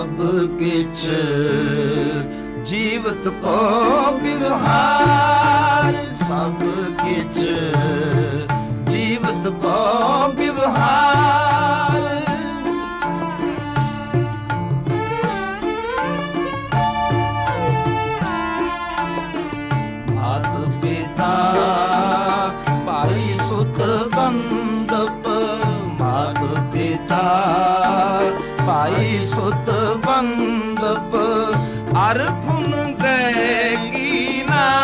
सब किछ जीवत को व्यवहार, सब किछ जीवत को व्यवहार। मात पिता भाई सुत बंधप, मात पिता भाई सुत बंधप, अर खुन गए की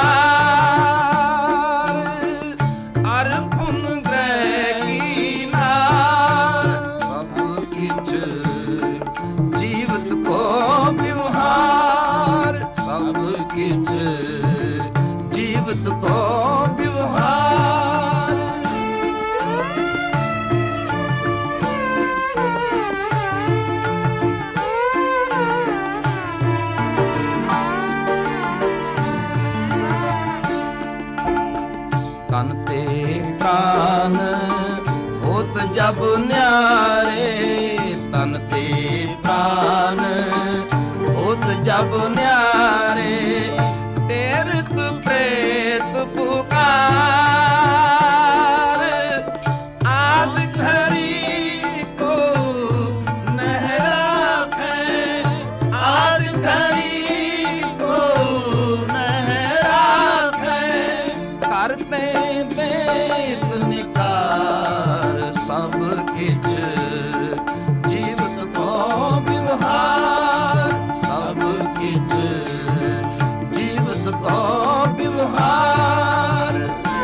नार, अर खुन गए की नार। सब किछ जीवत को व्यवहार, सब किछ जीवत को व्यवहार। तन ते प्राण होत जब न्यारे, तन ते प्राण होत जब न्यारे, तीर्थ प्रेत पुकार। आद घड़ी को नह राखे, आद घड़ी को नह राखे, करते वेद निकार। सब किछ जीवत को व्यवहार, सब किछ जीवत को व्यवहार।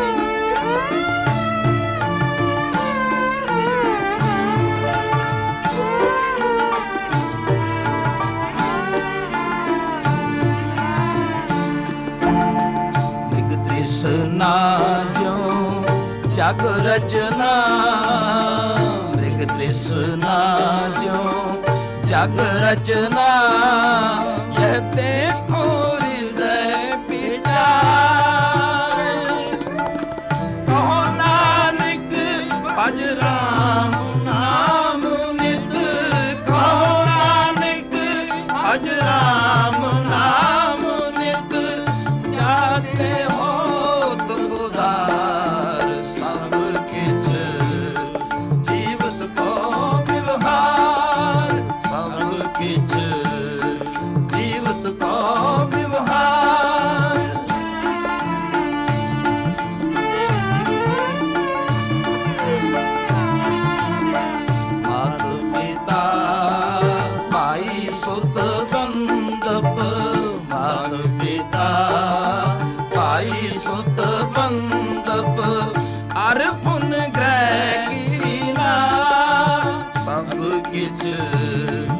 मृग तृष्णा जो जग रचना, मृग तृष्णा जो जग रचना, यह देखो हृदय विचार। कहो नानक भज राम नाम नित, कहो नानक भज राम नाम नित, जाते हो तुम उधार। सब किछ जीवत को व्यवहार, सब किछ जीवत को व्यवहार। मात पिता भाई सुत बंधप, मात पिता भाई सुत बंधप, अर पुन ग्रह कीना। सब किछ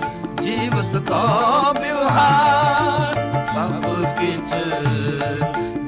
जीवत को व्यवहार, सब किछ